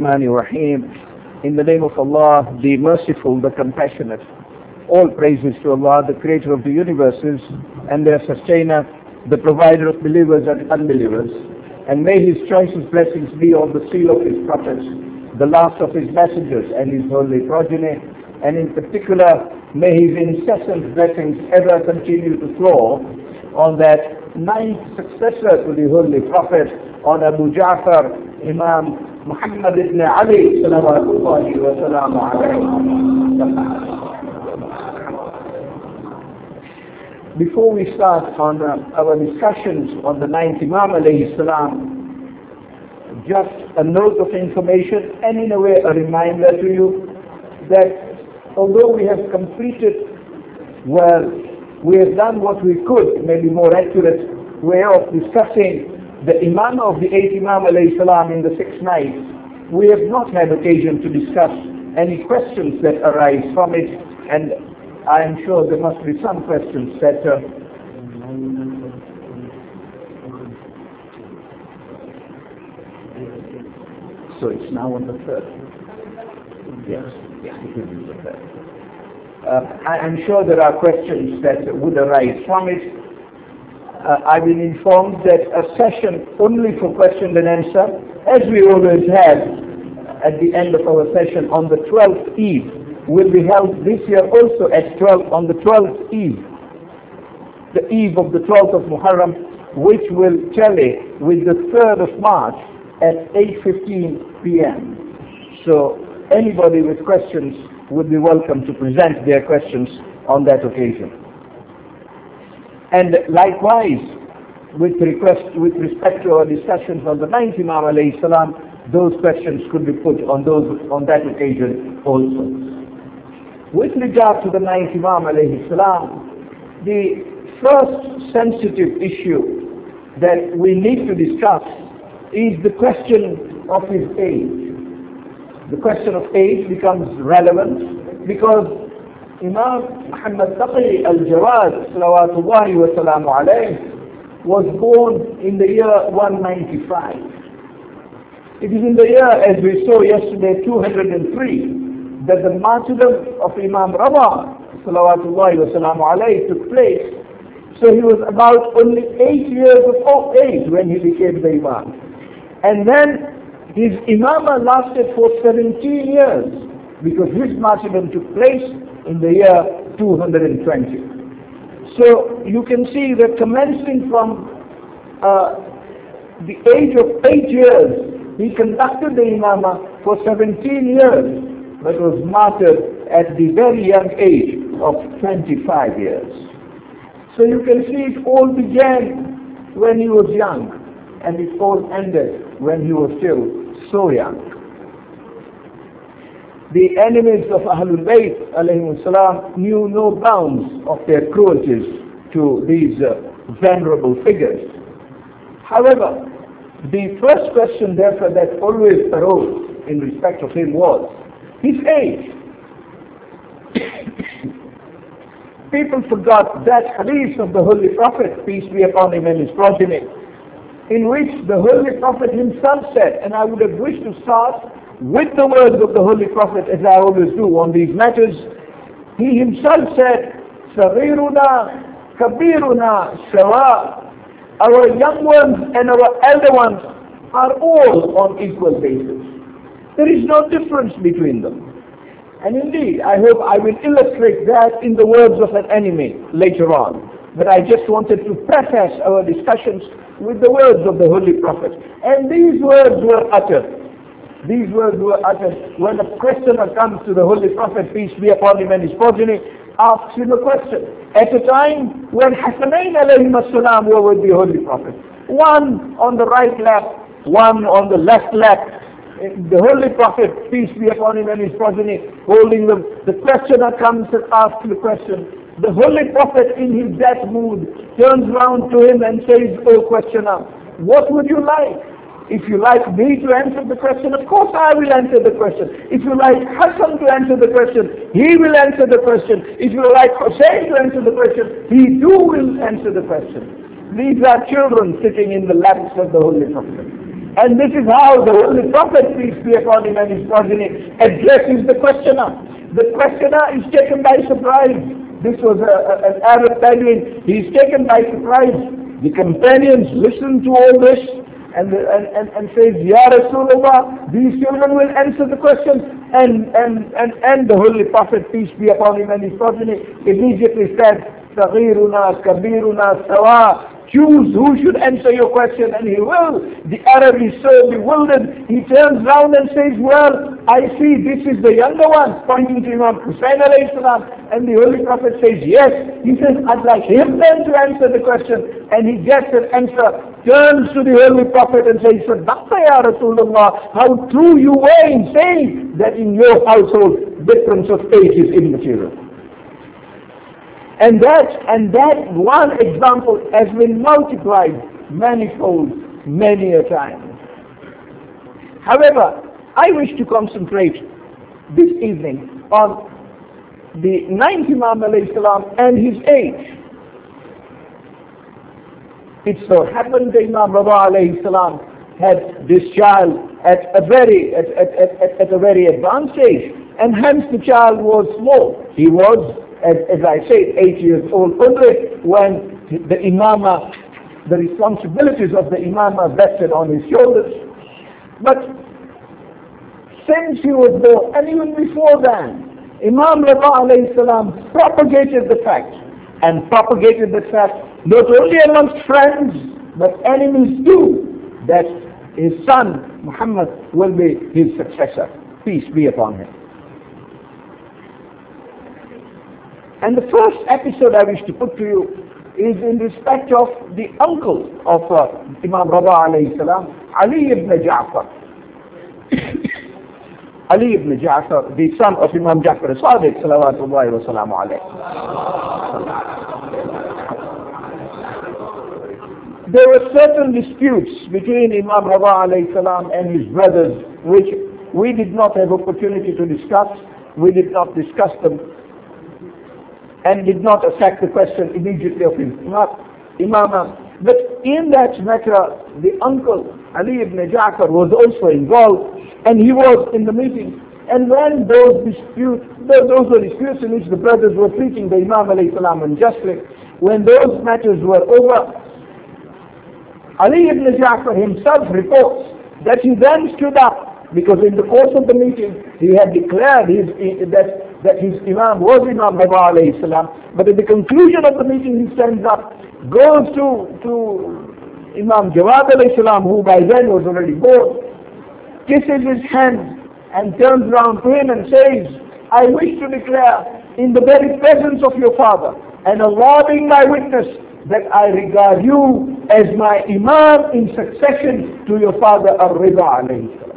Rahmanir Rahim. In the name of Allah, the Merciful, the Compassionate. All praises to Allah, the Creator of the universes and their Sustainer, the Provider of believers and unbelievers. And may His choicest blessings be on the seal of His prophets, the last of His messengers and His holy progeny. And in particular, may His incessant blessings ever continue to flow on that ninth successor to the Holy Prophet, on Abu Ja'far, Imam Muhammad ibn Ali, salawatullahi wa salamu alayhi. Before we start on our discussions on the ninth Imam alayhi salam, just a note of information and in a way a reminder to you that although we have completed, well, we have done what we could, maybe more accurate way of discussing the Imam of the eighth Imam alayhi salam in the 6 nights, we have not had occasion to discuss any questions that arise from it, and I am sure there must be some questions that so it's now on the 3rd. Yes, it will be the 3rd. I am sure there are questions that would arise from it. I've been informed that a session only for question and answer, as we always have at the end of our session on the 12th Eve, will be held this year also at 12 on the 12th Eve, the Eve of the 12th of Muharram, which will tally with the 3rd of March at 8:15 p.m. So anybody with questions would be welcome to present their questions on that occasion. And likewise, with respect to our discussions on the ninth Imam alayhi salam, those questions could be put on that occasion also. With regard to the ninth Imam alayhi salam, the first sensitive issue that we need to discuss is the question of his age. The question of age becomes relevant because Imam Muhammad Taqi al-Jawad, salawatullahi wa salamu alayhi, was born in the year 195. It is in the year, as we saw yesterday, 203, that the martyrdom of Imam Rabah, salawatullahi wa salamu alayhi, took place. So he was about only 8 years of age when he became the Imam. And then his Imamah lasted for 17 years because his martyrdom took place in the year 220. So you can see that commencing from the age of 8 years, he conducted the Imamah for 17 years, but was martyred at the very young age of 25 years. So you can see it all began when he was young, and it all ended when he was still so young. The enemies of Ahlul Bayt alayhim salam knew no bounds of their cruelties to these venerable figures. However, the first question therefore that always arose in respect of him was his age. People forgot that hadith of the Holy Prophet, peace be upon him and his progeny, in which the Holy Prophet himself said, and I would have wished to start with the words of the Holy Prophet as I always do on these matters. He himself said, Saghiruna, Kabiruna, Sawa. Our young ones and our elder ones are all on equal basis. There is no difference between them. And indeed, I hope I will illustrate that in the words of an enemy later on. But I just wanted to preface our discussions with the words of the Holy Prophet. And these words were uttered. These words were uttered when a questioner comes to the Holy Prophet, peace be upon him and his progeny, asks him a question. At a time when Hasanain alayhim as-salam were with the Holy Prophet. One on the right lap, one on the left lap. The Holy Prophet, peace be upon him and his progeny, holding them. The questioner comes and asks the question. The Holy Prophet in his death mood turns round to him and says, "O questioner, what would you like? If you like me to answer the question, of course I will answer the question. If you like Hassan to answer the question, he will answer the question. If you like Hussein to answer the question, he too will answer the question." These are children sitting in the laps of the Holy Prophet. And this is how the Holy Prophet, peace be upon him, and his progeny addresses the questioner. The questioner is taken by surprise. This was an Arab Bedouin. He is taken by surprise. The companions listen to all this and says, Ya Rasulullah, these children will answer the question. And the Holy Prophet, peace be upon him, and his progeny immediately said, صغيرنا كبيرنا سواء. Choose who should answer your question, and he will. The Arab is so bewildered, he turns round and says, well, I see this is the younger one, pointing to Imam Hussain alayhi salam. And the Holy Prophet says, yes. He says, I'd like him then to answer the question. And he gets an answer, turns to the Holy Prophet and says, Sadaqta ya Rasulullah, how true you were in saying that in your household difference of age is immaterial. And that one example has been multiplied manifold, many a time. However, I wish to concentrate this evening on the ninth Imam alayhi salam and his age. It so happened that Imam Rida alayhi salam had this child at a very advanced age, and hence the child was small. He was, as I said, 8 years old only when the imamah, the responsibilities of the imamah vested on his shoulders. But since he was born, and even before then, Imam Rida alayhi salam propagated the fact not only amongst friends, but enemies too, that his son Muhammad will be his successor. Peace be upon him. And the first episode I wish to put to you is in respect of the uncle of Imam Rida alayhi salam, Ali ibn Ja'far. Ali ibn Ja'far, the son of Imam Ja'far as-Sadiq, salawatullahi wa salamu alayhi. There were certain disputes between Imam Rida alayhi salam and his brothers, which we did not have opportunity to discuss. We did not discuss them, and did not attack the question immediately of his imamah. But in that matter, the uncle, Ali ibn Ja'far, was also involved, and he was in the meeting. And when those were disputes in which the brothers were treating the Imam alayhi salam unjustly, when those matters were over, Ali ibn Ja'far himself reports that he then stood up, because in the course of the meeting he had declared that his Imam was Imam Rida alayhi salam, but at the conclusion of the meeting he stands up, goes to Imam Jawad alayhi salam, who by then was already born, kisses his hand and turns round to him and says, I wish to declare in the very presence of your father, and Allah being my witness, that I regard you as my Imam in succession to your father Ar-Rida alayhi salam.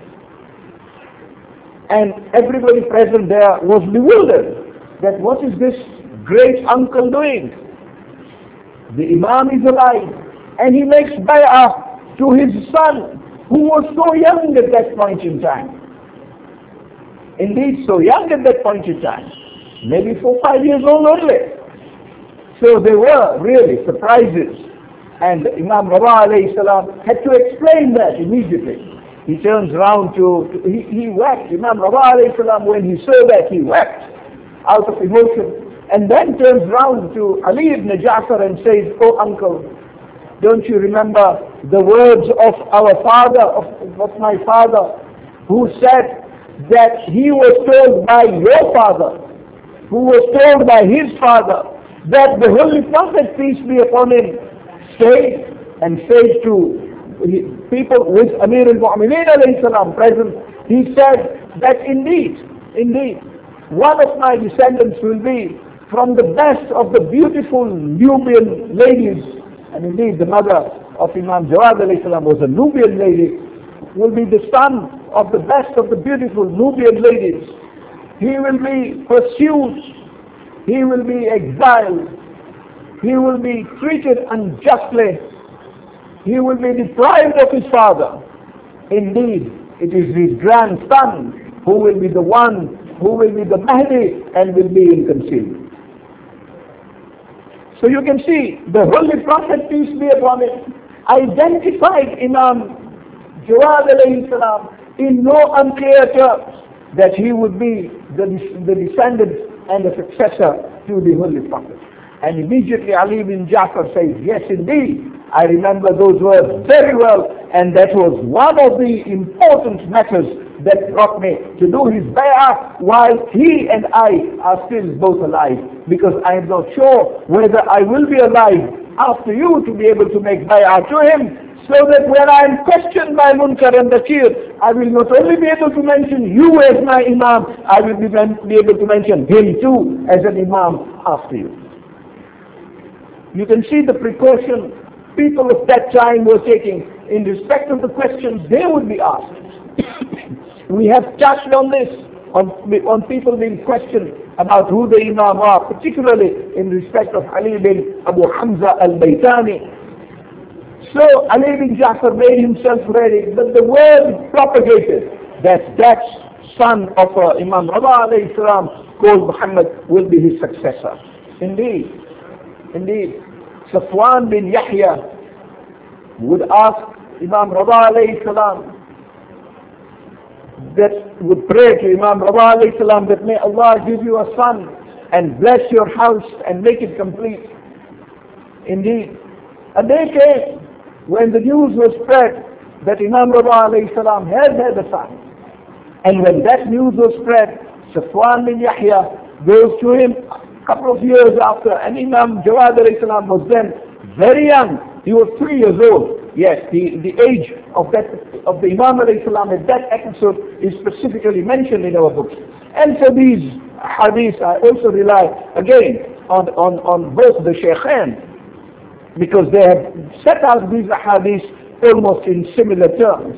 And everybody present there was bewildered that what is this great uncle doing? The Imam is alive, and he makes bay'ah to his son, who was so young at that point in time. Indeed, so young at that point in time, maybe 4 or 5 years old only. So there were really surprises, and Imam Rida alayhi salam had to explain that immediately. He turns round he wept. Imam Rida alayhi salam, when he saw that, he wept out of emotion, and then turns round to Ali ibn Ja'far and says, oh uncle, don't you remember the words of our father, of my father, who said that he was told by your father, who was told by his father, that the Holy Prophet, peace be upon him, said to people with Amir al-Mu'mineen alayhi salam present, he said that indeed, one of my descendants will be from the best of the beautiful Nubian ladies, and indeed the mother of Imam Jawad alayhi salam was a Nubian lady, will be the son of the best of the beautiful Nubian ladies. He will be pursued, he will be exiled, he will be treated unjustly, he will be deprived of his father. Indeed, it is his grandson who will be the one who will be the Mahdi and will be in concealment. So you can see the Holy Prophet, peace be upon him, identified Imam Jawad alayhi salam, in no unclear terms, that he would be the descendant and the successor to the Holy Prophet. And immediately Ali bin Ja'far says, yes indeed, I remember those words very well, and that was one of the important matters that brought me to do his bay'ah while he and I are still both alive, because I am not sure whether I will be alive after you to be able to make bay'ah to him, so that when I am questioned by Munkar and Nakir, I will not only be able to mention you as my Imam, I will be able to mention him too as an Imam after you. You can see the precaution people of that time were taking in respect of the questions they would be asked. We have touched on this, on people being questioned about who the Imam are, particularly in respect of Ali bin Abu Hamza al-Baytani. So Ali bin Ja'far made himself ready, but the word propagated that son of Imam Rida alayhi salam, called Muhammad, will be his successor. Indeed, Safwan bin Yahya would ask Imam Rida alayhi salam, that would pray to Imam Rida alayhi salam that may Allah give you a son and bless your house and make it complete. Indeed, a day came when the news was spread that Imam Rida alayhi salam had a son. And when that news was spread, Safwan bin Yahya goes to him a couple of years after, and Imam Jawad alayhi salam was then very young. He was 3 years old. Yes, the age of the Imam alayhi salam at that episode is specifically mentioned in our books. And for these hadiths, I also rely again on both the Shaykhain, because they have set out these hadiths almost in similar terms.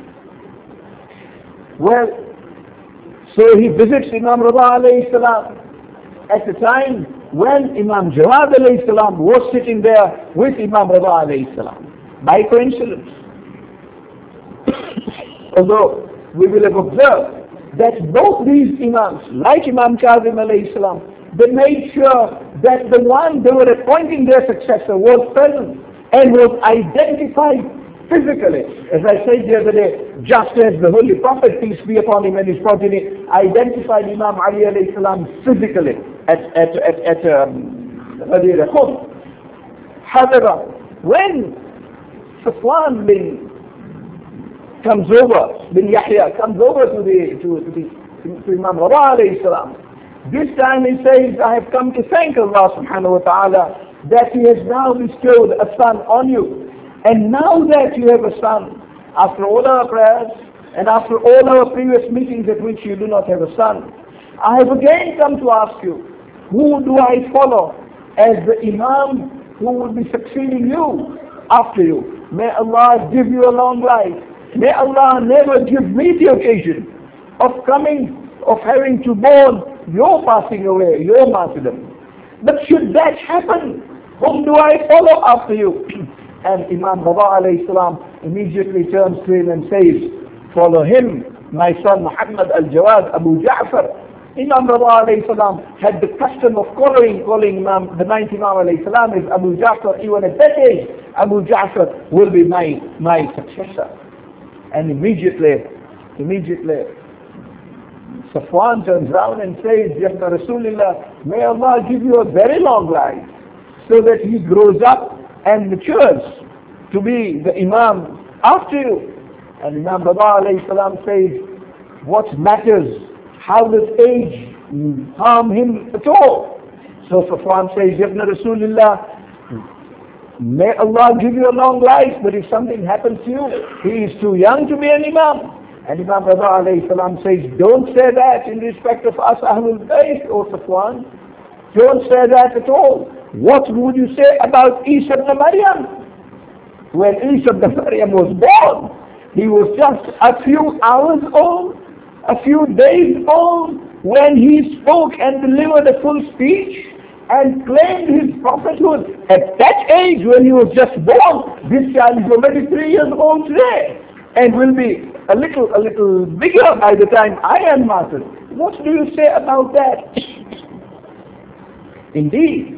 Well, so he visits Imam Rida alayhi salam at the time when Imam Jawad alayhi salam was sitting there with Imam Rida alayhi salam, by coincidence. Although we will have observed that both these Imams, like Imam Kazim alayhi salam, they made sure that the one they were appointing their successor was present and was identified physically. As I said the other day, just as the Holy Prophet, peace be upon him, and his progeny identified Imam Ali alayhi salam physically at Ghadir Khum. However, when Safwan bin Yahya comes over to Imam Rida alayhi salam, this time he says, I have come to thank Allah subhanahu wa ta'ala that He has now bestowed a son on you. And now that you have a son, after all our prayers and after all our previous meetings at which you do not have a son, I have again come to ask you, who do I follow as the Imam who will be succeeding you after you? May Allah give you a long life. May Allah never give me the occasion of having to mourn your passing away, your martyrdom. But should that happen, whom do I follow after you? And Imam Rida alayhi salam immediately turns to him and says, follow him, my son Muhammad al-Jawad Abu Ja'far. Imam Rida alayhi salam had the custom of calling the ninth Imam alayhi salam is Abu Ja'far. Even at that age, Abu Ja'far will be my successor. And immediately, Safwan turns around and says, Ya Rasulullah, may Allah give you a very long life, so that he grows up and matures to be the Imam after you. And Imam Rida alayhi salam says, what matters? How does age harm him at all? So Safwan says, Ya Rasulullah, may Allah give you a long life, but if something happens to you, he is too young to be an Imam. And Imam Rida alayhi salam says, don't say that in respect of us Ahlul Bayt, O Safwan. Don't say that at all. What would you say about Isa ibn Maryam? When Isa ibn Maryam was born, he was just a few hours old, a few days old, when he spoke and delivered a full speech and claimed his prophethood. At that age, when he was just born, this child is already 3 years old today and will be a little bigger by the time I am martyred. What do you say about that? Indeed,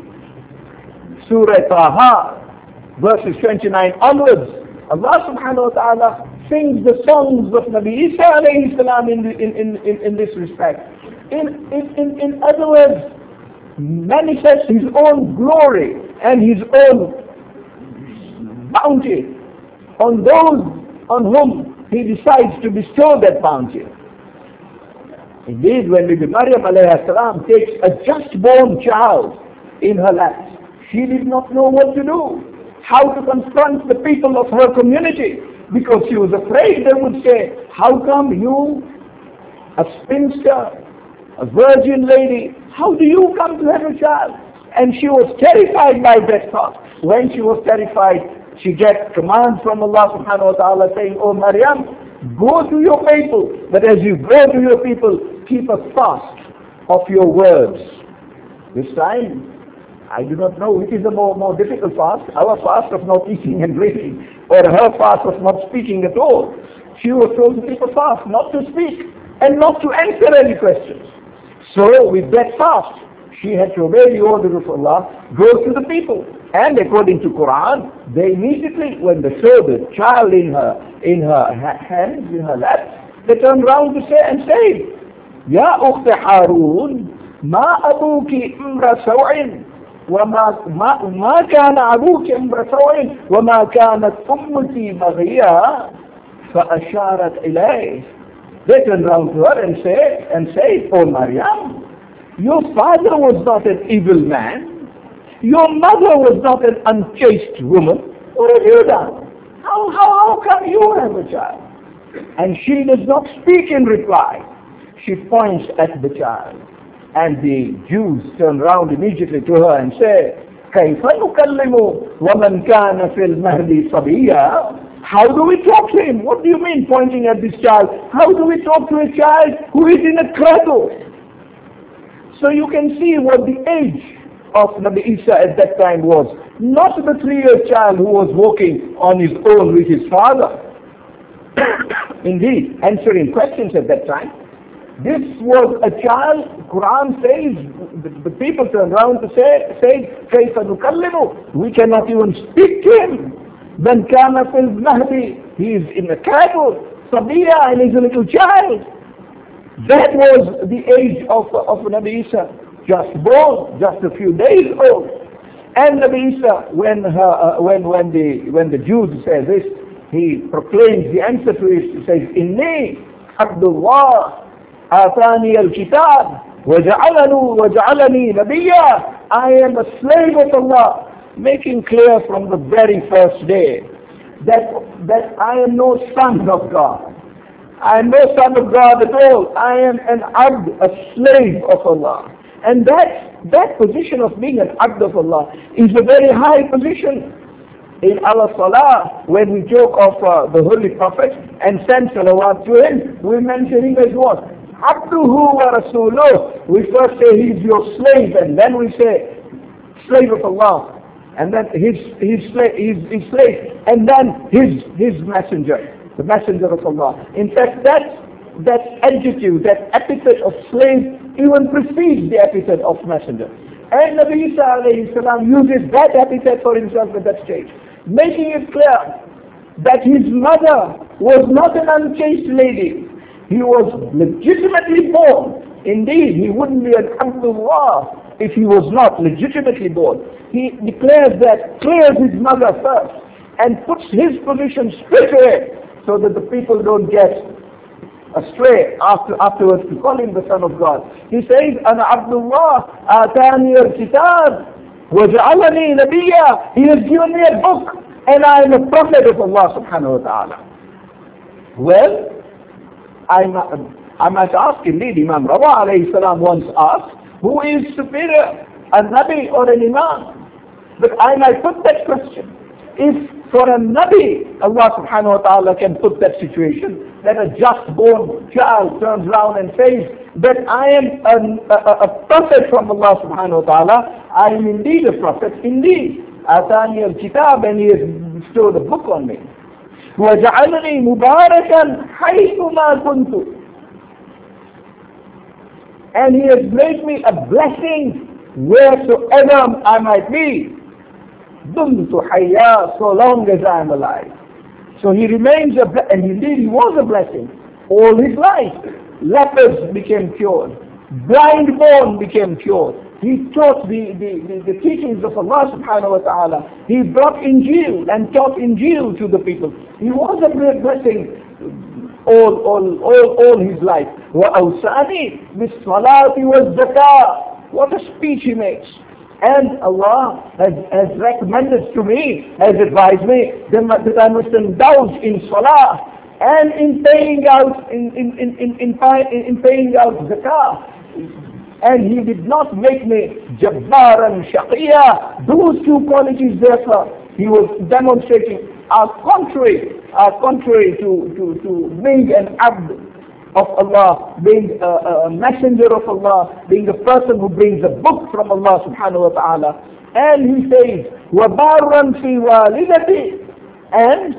Surah Taha, verses 29 onwards, Allah subhanahu wa ta'ala sings the songs of Nabi Isa alayhi salam in this respect. In other words, manifests his own glory and his own bounty on those on whom he decides to bestow that bounty. Indeed, when Bibi Maryam alayhi salam takes a just-born child in her lap, she did not know what to do, how to confront the people of her community, because she was afraid they would say, how come you, a spinster, a virgin lady, how do you come to have a child? And she was terrified by that thought. When she was terrified, she gets command from Allah subhanahu wa ta'ala saying, "Oh Maryam, go to your people, but as you go to your people, keep a fast of your words." This time, I do not know which is a more difficult fast, our fast of not eating and drinking, or her fast of not speaking at all. She was told to keep a fast, not to speak, and not to answer any questions. So with that fast, she had to obey the order of Allah, go to the people. And according to Quran, they immediately, when they saw the child in her hands, in her lap, they turned round to say and say, "Ya Ukht Harun, ma abuki imra saw'in, وما كان أبوك امرأ سوء وما كانت أمك بغيا فأشارت إليه." They turned round to her and said, "Oh Maryam, your father was not an evil man. Your mother was not an unchaste woman. What have you done? How come you have a child?" And she does not speak in reply. She points at the child. And the Jews turn round immediately to her and say, كَيْفَ نُكَلِّمُ وَمَنْ كَانَ فِي الْمَهْدِ صَبِيًّا? How do we talk to him? What do you mean pointing at this child? How do we talk to a child who is in a cradle? So you can see what the age of Nabi Isa at that time was. Not the 3-year child who was walking on his own with his father. Indeed, answering questions at that time. This was a child, Quran says, the people turn around to say, كَيْفَ نُكَلِّمُ? We cannot even speak to him. مَنْ كَانَ فِي الْمَهْدِ? He is in a cradle, صَبِيًّا, and he's a little child. That was the age of Nabi Isa, just born, just a few days old. And Nabi Isa, when the Jews say this, he proclaims the answer to it. He says, "Inni Abdullah atani al-kitab waja'alani nabiyya." I am a slave of Allah, making clear from the very first day that I am no son of God. I am no son of God at all. I am an abd, a slave of Allah. And that position of being an abd of Allah is a very high position. In our salah, when we joke of the Holy Prophet and send salawat to him, we mention him as what? Abduhu wa Rasuluh. We first say he's your slave, and then we say slave of Allah, and then his slave, and then his messenger, the messenger of Allah. In fact, that adjective, that epithet of slave even precedes the epithet of messenger. And Nabi Isa alayhi salam uses that epithet for himself at that stage, making it clear that his mother was not an unchaste lady. He was legitimately born. Indeed, he wouldn't be an Abdullah if he was not legitimately born. He declares that, clears his mother first, and puts his position straight away, so that the people don't get astray afterwards to call him the son of God. He says, "Ana Abdullah atani al-kitab waja'alani nabiyya." He has given me a book, and I am a prophet of Allah subhanahu wa ta'ala. Well, I might ask, indeed, Imam Rawa alayhi salam once asked, who is superior, a Nabi or an Imam? But I might put that question. If for a Nabi, Allah subhanahu wa ta'ala can put that situation, that a just born child turns around and says that I am a prophet from Allah subhanahu wa ta'ala, I am indeed a prophet, indeed. Atani al-kitab, and he has bestowed a book on me. وَجَعَلَنِي مُبَارَكًا حَيْثُ مَا كُنْتُ. And he has made me a blessing wheresoever I might be. دُمْتُ حَيَّا, so long as I am alive. So he remains and indeed he was a blessing all his life. Lepers became cured. Blind born became cured. He taught the teachings of Allah subhanahu wa ta'ala. He brought Injil and taught Injil to the people. He was a great blessing all his life. وَأَوْسَانِي بِالصَّلَاةِ وَالزَّكَاةِ. What a speech he makes. And Allah has recommended to me, has advised me that I must indulge in salah and in paying out zakah. And he did not make me jabbar and shaqiyya. Those two qualities, therefore, he was demonstrating are contrary to being an abd of Allah, being a messenger of Allah, being a person who brings a book from Allah subhanahu wa ta'ala. And he says, وَبَارًا فِي وَالِدَتِي. And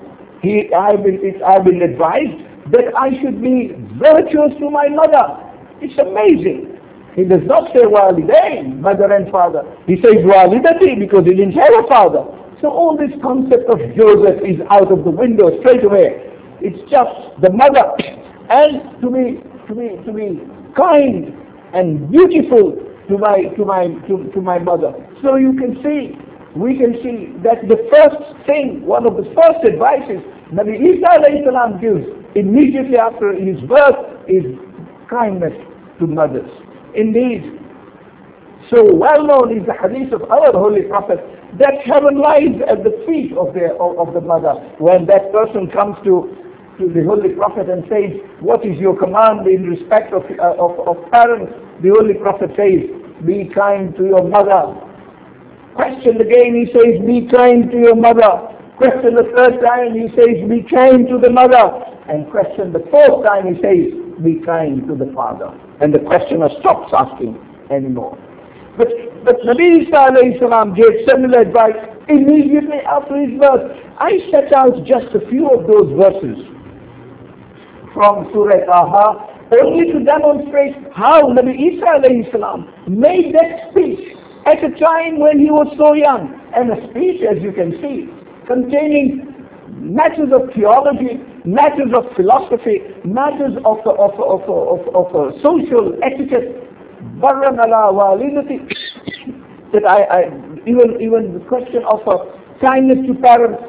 I've been advised that I should be virtuous to my mother. It's amazing. He does not say walidain, mother and father. He says walidati because he didn't have a father. So all this concept of Joseph is out of the window straight away. It's just the mother. And to be kind and beautiful to my mother. So we can see that the first thing, one of the first advices Nabi Isa alayhi salam gives immediately after his birth is kindness to mothers. Indeed, so well known is the hadith of our Holy Prophet that heaven lies at the feet of the mother. When that person comes to the Holy Prophet and says, what is your command in respect of parents? The Holy Prophet says, be kind to your mother. Questioned again, he says, be kind to your mother. Questioned the third time, he says, be kind to the mother. And questioned the fourth time, he says, be kind to the father. And the questioner stops asking anymore. But Nabi Isa alayhi salam gave similar advice immediately after his birth. I set out just a few of those verses from Surah Taha only to demonstrate how Nabi Isa alayhi salam made that speech at a time when he was so young. And a speech, as you can see, containing matters of theology, matters of philosophy, matters of social etiquette, barran ala walidati, that even the question of kindness to parents,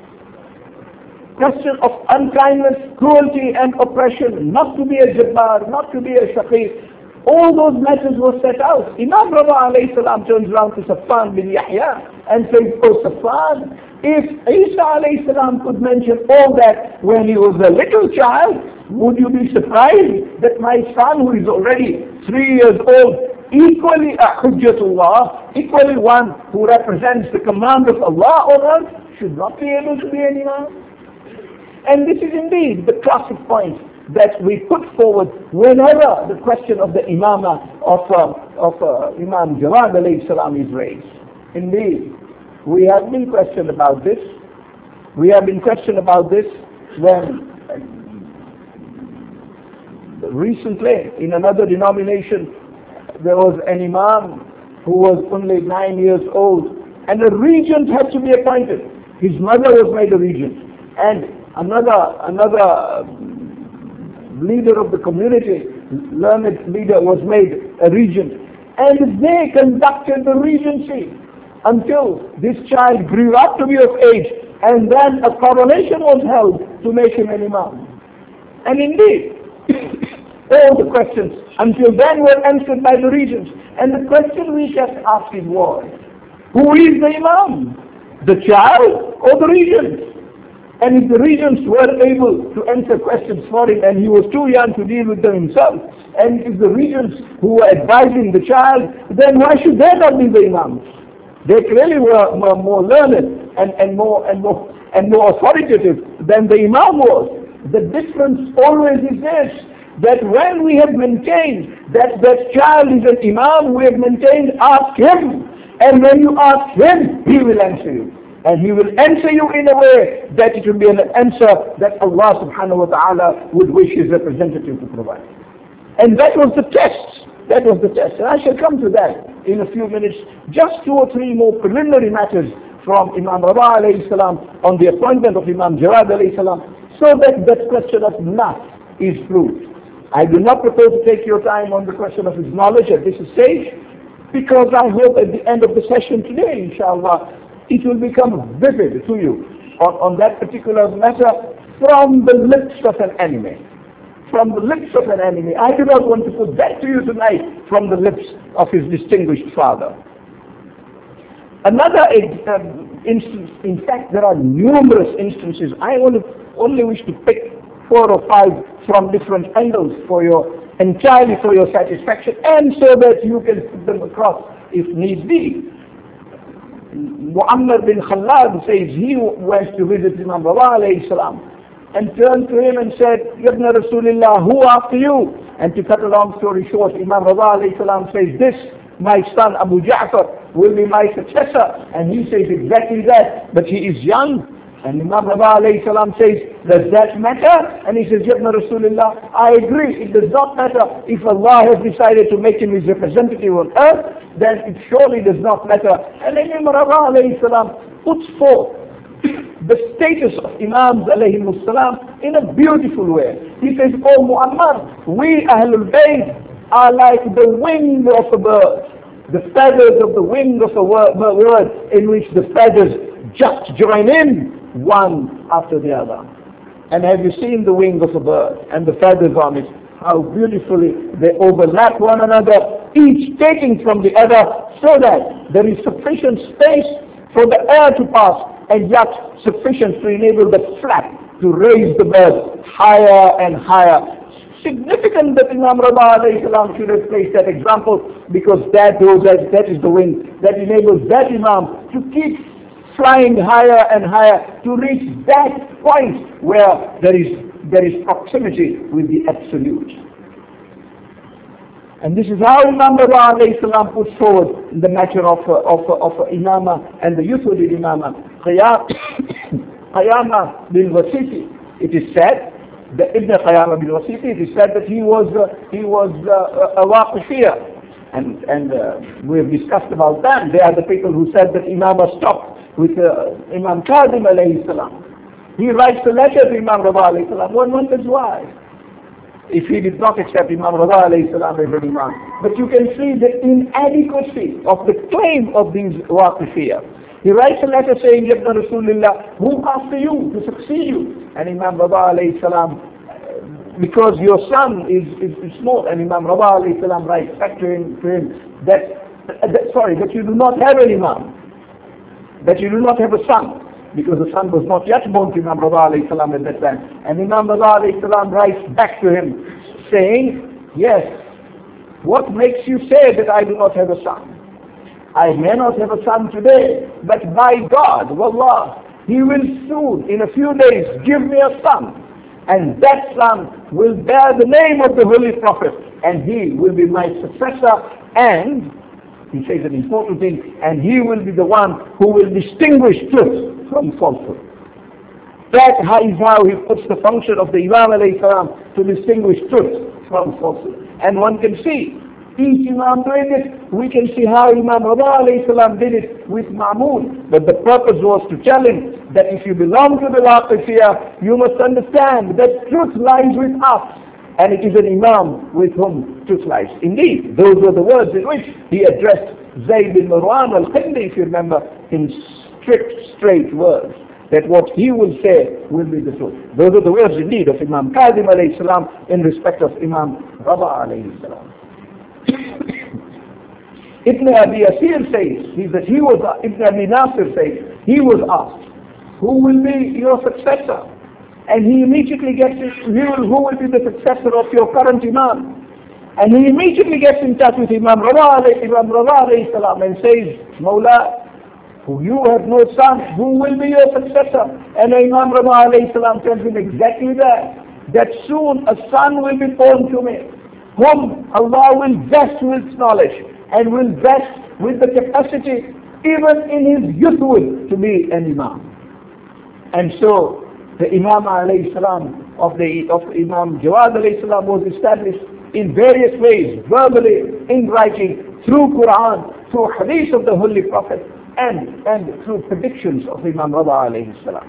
question of unkindness, cruelty and oppression, not to be a jabbar, not to be a shaqi, all those matters were set out. Imam Rada alayhi salam turns around to Safwan bin Yahya and says, oh Safwan, if Isa alayhi salam could mention all that when he was a little child, would you be surprised that my son who is already 3 years old, equally a hujjatullah, equally one who represents the command of Allah on earth, should not be able to be an imam? And this is indeed the classic point that we put forward whenever the question of the imamah of Imam Jawad alayhi salam is raised. Indeed, we have been questioned about this. We have been questioned about this when recently in another denomination there was an imam who was only 9 years old and a regent had to be appointed. His mother was made a regent and another leader of the community, learned leader, was made a regent. And they conducted the regency until this child grew up to be of age, and then a coronation was held to make him an imam. And indeed, all the questions until then were answered by the regents. And the question we kept asking was, who is the imam? The child or the regent? And if the regents were able to answer questions for him and he was too young to deal with them himself, and if the regents who were advising the child, then why should they not be the imams? They clearly were more learned and more authoritative than the imam was. The difference always is this, that when we have maintained that that child is an imam, we have maintained, ask him. And when you ask him, he will answer you. And he will answer you in a way that it will be an answer that Allah subhanahu wa ta'ala would wish his representative to provide. And that was the test. That was the test. And I shall come to that in a few minutes. Just 2 or 3 more preliminary matters from Imam Rada alayhi salam on the appointment of Imam Jawad alayhi salam, so that that question of math is proved. I do not propose to take your time on the question of his knowledge at this stage, because I hope at the end of the session today, inshallah, it will become vivid to you on that particular matter from the lips of an enemy. From the lips of an enemy. I do not want to put that to you tonight from the lips of his distinguished father. Another instance, in fact there are numerous instances, I only wish to pick 4 or 5 from different angles entirely for your satisfaction, and so that you can put them across if need be. Muammar bin Khalad says he went to visit Imam Rada alayhi salam and turned to him and said, Ibn Rasulullah, who after you? And to cut a long story short, Imam Rada alayhi salam says, this, my son Abu Ja'far, will be my successor. And he says exactly that, but he is young. And Imam Rada alayhi salam says, does that matter? And he says, Ibn Rasulullah, I agree, it does not matter. If Allah has decided to make him his representative on earth, then it surely does not matter. And then Imam Rada alayhi salam puts forth the status of Imams alayhi salam in a beautiful way. He says, oh Muammar, we Ahlul Bayt are like the wing of a bird, the feathers of the wing of a bird, in which the feathers just join in one after the other. And have you seen the wing of a bird and the feathers on it? How beautifully they overlap one another, each taking from the other, so that there is sufficient space for the air to pass, and yet sufficient to enable the flap to raise the bird higher and higher. Significant that Imam Rada alayhi salam should have placed that example, because that is the wind that enables that Imam to keep flying higher and higher to reach that point where there is proximity with the Absolute. And this is how Imam Rada alayhi salam puts forward the matter of imama and the youthhood in imama. Qayyama bin Wasiti, it is said, the Ibn Qayyama bin Wasiti, it is said that he was a Waqifiyya. And we have discussed about that. They are the people who said that imama stopped with Imam Kazim alayhi salam. He writes a letter to Imam Rada alayhi salam. One wonders why, if he did not accept Imam Rada alayhi salam as an imam. But you can see the inadequacy of the claim of these Waqifiyya. He writes a letter saying, Ibn Rasulullah, who after you to succeed you? And Imam Rada alayhi salam, because your son is small, and Imam Rada alayhi salam writes back to him that you do not have an imam, that you do not have a son, because the son was not yet born to Imam Rada alayhi salam at that time. And Imam Rada alayhi salam writes back to him saying, yes, what makes you say that I do not have a son? I may not have a son today, but by God, wallah, he will soon, in a few days, give me a son. And that son will bear the name of the Holy Prophet, and he will be my successor, and he says an important thing, and he will be the one who will distinguish truth from falsehood. That is how he puts the function of the Imam alayhi salam, to distinguish truth from falsehood. And one can see each Imam doing it. We can see how Imam Rada alayhi salam did it with Ma'mun. But the purpose was to tell him that if you belong to the Waqifiyya, you must understand that truth lies with us. And it is an Imam with whom truth lies. Indeed, those were the words in which he addressed Zayd bin Marwan al-Khindi, if you remember, in strict, straight words, that what he will say will be the truth. Those are the words indeed of Imam Kazim alayhi salam in respect of Imam Rada alayhi salam. Ibn Abi Asir says, Ibn Abi Nasir says, he was asked, who will be your successor? And he immediately gets who will be the successor of your current Imam? And he immediately gets in touch with Imam Rada alayhi salam and says, Mawla, you have no son, who will be your successor? And Imam Rada alayhi salam tells him exactly that soon a son will be born to me, whom Allah will vest with knowledge and will vest with the capacity, even in his youthhood, to be an Imam. And so the Imam alayhi salam of Imam Jawad alayhi salam was established in various ways, verbally, in writing, through Quran, through hadith of the Holy Prophet, and through predictions of Imam Rida alayhi salam.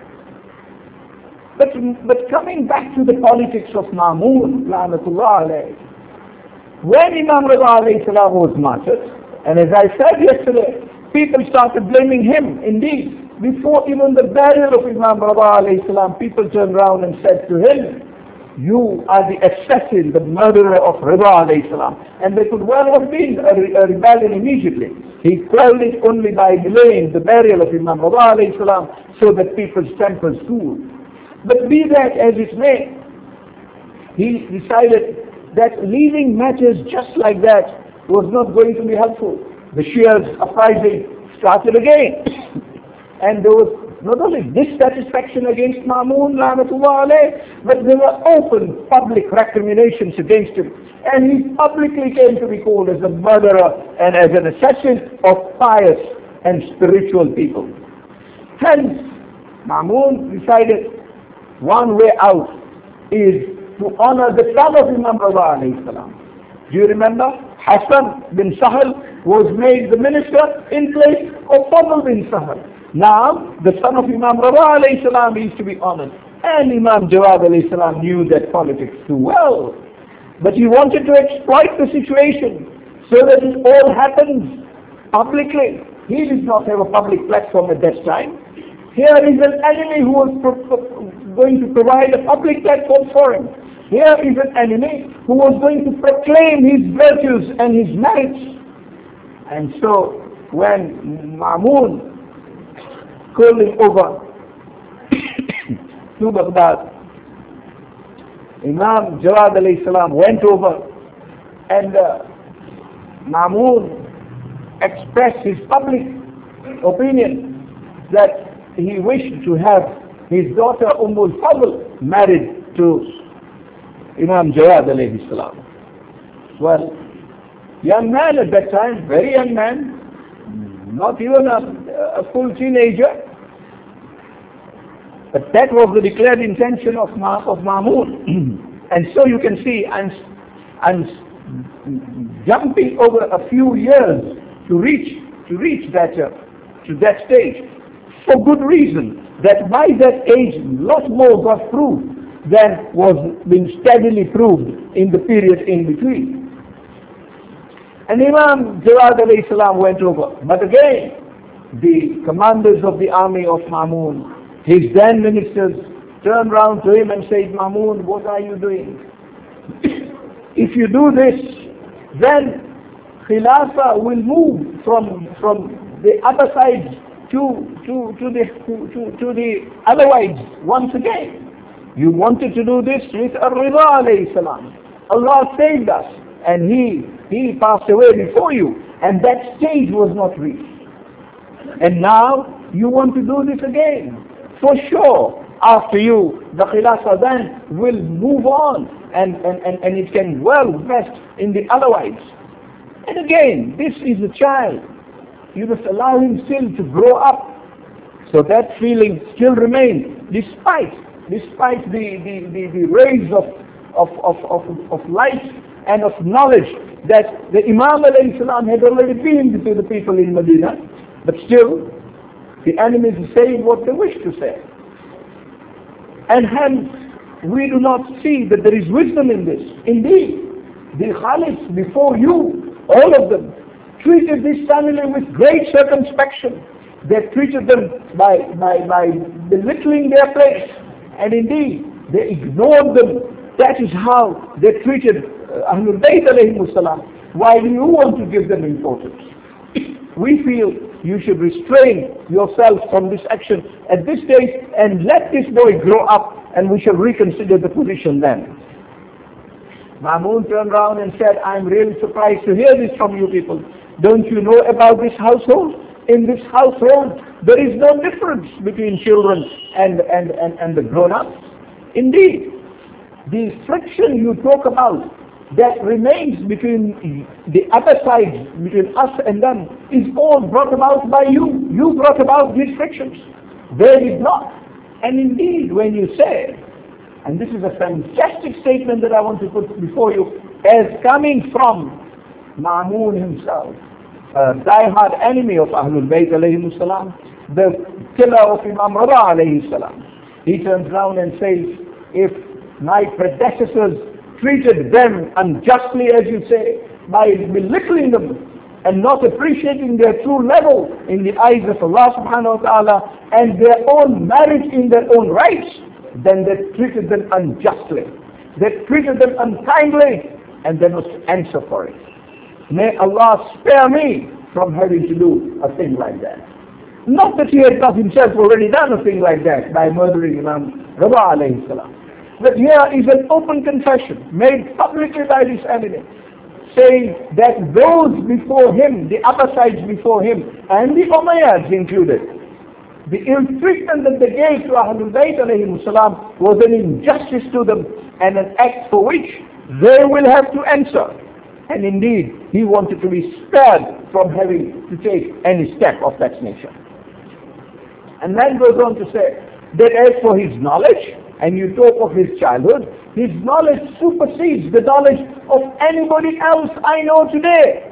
But coming back to the politics of Ma'mun, la'natullah alayhi, when Imam Rida alayhi salam was martyred, and as I said yesterday, people started blaming him. Indeed, before even the burial of Imam Rida alayhi salam, people turned around and said to him, you are the assassin, the murderer of Rida alayhi salam. And there could well have been a rebellion immediately. He quelled it only by delaying the burial of Imam Rida alayhi salam so that people's tempers cooled. But be that as it may, he decided that leaving matters just like that was not going to be helpful. The Shias uprising started again. And there was not only dissatisfaction against Ma'mun, la'natullah alayh, but there were open public recriminations against him. And he publicly came to be called as a murderer and as an assassin of pious and spiritual people. Hence, Ma'mun decided one way out is to honor the son of Imam Rida alayhi salam. Do you remember? Hassan bin Sahal was made the minister in place of Fadl bin Sahal. Now, the son of Imam Rida alayhi salam is to be honored. And Imam Jawad alayhi salam knew that politics too well. But he wanted to exploit the situation so that it all happens publicly. He did not have a public platform at that time. Here is an enemy who was going to provide a public platform for him. Here is an enemy who was going to proclaim his virtues and his merits. And so, when Ma'mun called him over to Baghdad, Imam Jawad alayhi salam went over and Ma'mun expressed his public opinion that he wished to have his daughter al-Fadl married to Imam Jawad alayhi salam. Well, young man at that time, very young man, not even a full teenager, but that was the declared intention of Ma'mun. And so you can see, I'm jumping over a few years to reach that stage, for good reason, that by that age lot more got proved than was being steadily proved in the period in between. And Imam Jawad alayhi salam went over. But again, the commanders of the army of Ma'mun, his then ministers, turned round to him and said, Ma'mun, what are you doing? If you do this, then Khilafah will move from the other side to the Alawites once again. You wanted to do this with Ar-Rida alayhi salam. Allah saved us and he passed away before you, and that stage was not reached. And now you want to do this again. For sure, after you, the Khilafah then will move on and it can well rest in the Alawites. And again, this is a child. You must allow him still to grow up. So that feeling still remains, despite the rays of light and of knowledge that the Imam alayhi salam had already been to the people in Medina. But still, the enemies are saying what they wish to say. And hence, we do not see that there is wisdom in this. Indeed, the Khalids before you, all of them, treated this family with great circumspection. They treated them by belittling their place. And indeed, they ignored them. That is how they treated Ahlul Bayt alayhimus salam. Why do you want to give them importance? We feel you should restrain yourself from this action at this stage and let this boy grow up, and we shall reconsider the position then. Ma'mun turned around and said, I'm really surprised to hear this from you people. Don't you know about this household? In this household, there is no difference between children and the grown-ups. Indeed, the friction you talk about that remains between the other side, between us and them, is all brought about by you. You brought about these frictions. They did not. And indeed, when you say, and this is a fantastic statement that I want to put before you, as coming from Ma'mun himself, die-hard enemy of Ahlul Bayt alayhi salam, the killer of Imam Rida alayhi salam. He turns around and says, if my predecessors treated them unjustly, as you say, by belittling them and not appreciating their true level in the eyes of Allah subhanahu wa ta'ala and their own marriage in their own rights, then they treated them unjustly. They treated them unkindly, and they must answer for it. May Allah spare me from having to do a thing like that. Not that he had not himself already done a thing like that by murdering Imam Rida alayhi salam. But here is an open confession made publicly by this enemy, saying that those before him, the Abbasides before him, and the Umayyads included, the ill treatment that they gave to Ahlul Bayt alayhi salam was an injustice to them and an act for which they will have to answer. And indeed, he wanted to be spared from having to take any step of that nature. And then goes on to say that as for his knowledge, and you talk of his childhood, his knowledge supersedes the knowledge of anybody else I know today.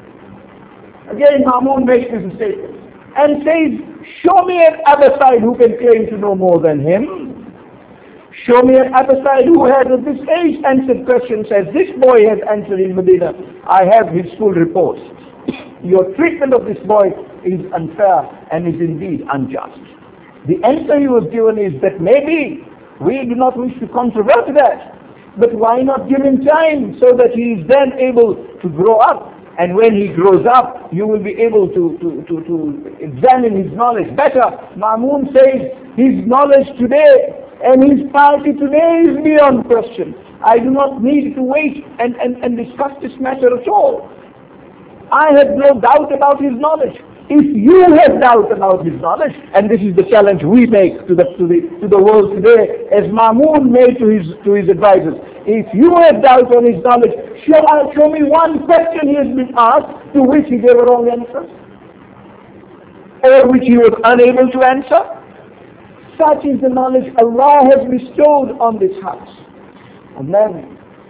Again, Mamun makes this statement and says, show me an Abbaside who can claim to know more than him. Show me an Abbaside who has at this age answered questions as this boy has answered in Medina. I have his full reports. Your treatment of this boy is unfair and is indeed unjust. The answer he was given is that maybe we do not wish to controvert that, but why not give him time so that he is then able to grow up, and when he grows up you will be able to examine his knowledge better. Mamun says his knowledge today and his piety today is beyond question. I do not need to wait and discuss this matter at all. I have no doubt about his knowledge. If you have doubt about his knowledge, and this is the challenge we make to the world today, as Mamun made to his advisors, if you have doubt on his knowledge, show me one question he has been asked to which he gave a wrong answer, or which he was unable to answer. Such is the knowledge Allah has bestowed on this house. And then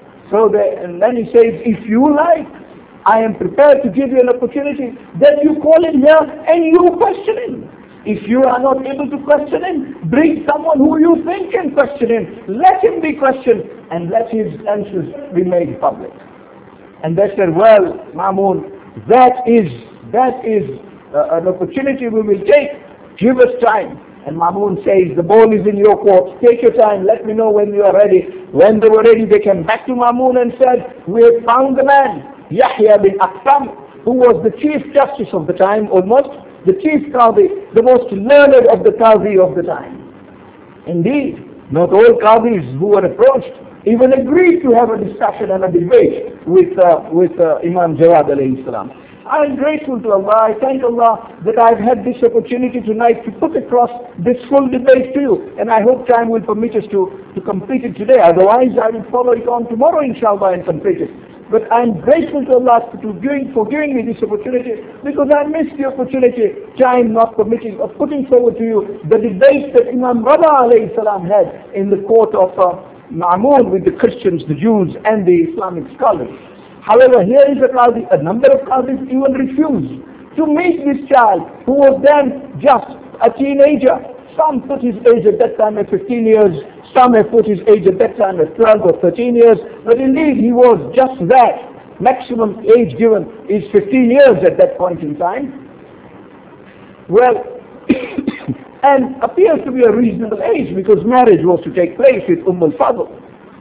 he says, if you like, I am prepared to give you an opportunity that you call him here and you question him. If you are not able to question him, bring someone who you think can question him. Let him be questioned and let his answers be made public. And they said, well, Mamun, that is an opportunity we will take. Give us time. And Mamun says, the ball is in your court. Take your time. Let me know when you are ready. When they were ready, they came back to Mamun and said, we have found the man, Yahya bin Aqtam, who was the chief justice of the time, almost the chief qadi, the most learned of the qadi of the time. Indeed, not all qadis who were approached even agreed to have a discussion and a debate with Imam Jawad alayhi salam. I am grateful to Allah. I thank Allah that I've had this opportunity tonight to put across this full debate to you, and I hope time will permit us to complete it today. Otherwise, I will follow it on tomorrow, inshallah, and complete it. But I'm grateful to Allah for giving me this opportunity, because I missed the opportunity, time not permitting, of putting forward to you the debate that Imam Rida alayhi salam had in the court of Ma'mun with the Christians, the Jews, and the Islamic scholars. However, here is a number of qadis even refused to meet this child who was then just a teenager. Some put his age at that time at 15 years, some have put his age at that time at 12 or 13 years, but indeed he was just that. Maximum age given is 15 years at that point in time. Well, and appears to be a reasonable age because marriage was to take place with al-Fadl.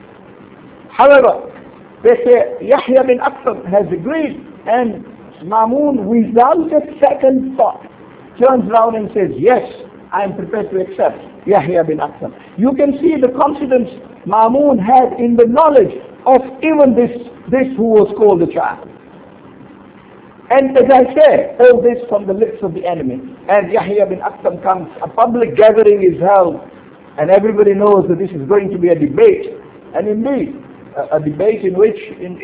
However, they say Yahya bin Aqtam has agreed, and Mamun, without a second thought, turns around and says, yes, I am prepared to accept Yahya bin Aqtam. You can see the confidence Mamun had in the knowledge of even this who was called a child. And as I say, all this from the lips of the enemy. And Yahya bin Aqtam comes, a public gathering is held, and everybody knows that this is going to be a debate. And indeed, a debate in which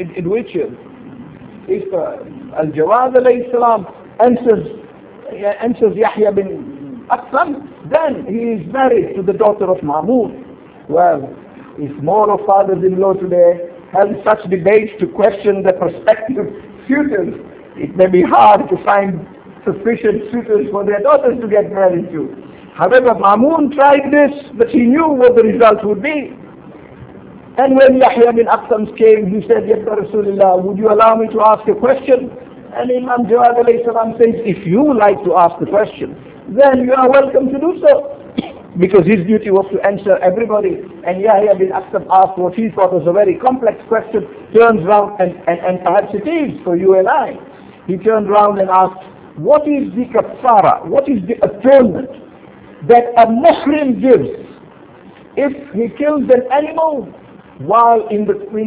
if Al-Jawad alayhi salam answers Yahya bin Aqtam, then he is married to the daughter of Mamun. Well, if more of fathers-in-law today held such debates to question the prospective suitors, it may be hard to find sufficient suitors for their daughters to get married to. However, Ma'mun tried this, but he knew what the result would be. And when Yahya bin Aqsam came, he said, Ya Rasulullah, would you allow me to ask a question? And Imam Jawad alayhi salam says, if you like to ask the question, then you are welcome to do so. Because his duty was to answer everybody. And Yahya bin Aqsam asked what he thought was a very complex question, turns around, and perhaps it is for you and I. He turned around and asked, what is the kafara? What is the atonement that a muhrim gives if he kills an animal while in